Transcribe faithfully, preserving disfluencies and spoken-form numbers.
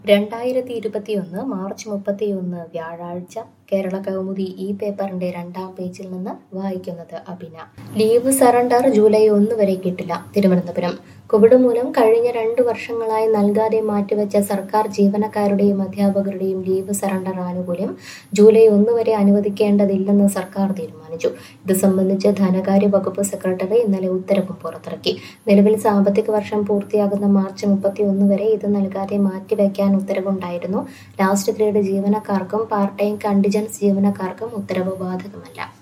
രണ്ടായിരത്തി ഇരുപത്തിയൊന്ന് മാർച്ച് മുപ്പത്തിയൊന്ന് വ്യാഴാഴ്ച കേരള കൗമുദി ഈ പേപ്പറിന്റെ രണ്ടാം പേജിൽ നിന്ന് വായിക്കുന്നത് അഭിന. ലീവ് സറണ്ടർ ജൂലൈ ഒന്ന് വരെ കിട്ടില്ല. തിരുവനന്തപുരം. കോവിഡ് മൂലം കഴിഞ്ഞ രണ്ടു വർഷങ്ങളായി നൽകാതെ മാറ്റിവെച്ച സർക്കാർ ജീവനക്കാരുടെയും അധ്യാപകരുടെയും ലീവ് സറണ്ടർ ആനുകൂല്യം ജൂലൈ ഒന്ന് വരെ അനുവദിക്കേണ്ടതില്ലെന്ന് സർക്കാർ തീരുമാനിച്ചു. ഇത് സംബന്ധിച്ച് ധനകാര്യ വകുപ്പ് സെക്രട്ടറി ഇന്നലെ ഉത്തരവും പുറത്തിറക്കി. നിലവിൽ സാമ്പത്തിക വർഷം പൂർത്തിയാകുന്ന മാർച്ച് മുപ്പത്തിയൊന്ന് വരെ ഇത് നൽകാതെ മാറ്റിവെക്കാൻ ഉത്തരവുണ്ടായിരുന്നു. ലാസ്റ്റ് ഗ്രേഡ് ജീവനക്കാർക്കും പാർട്ട് ടൈം കണ്ടിജൻസ് ജീവനക്കാർക്കും ഉത്തരവ് ബാധകമല്ല.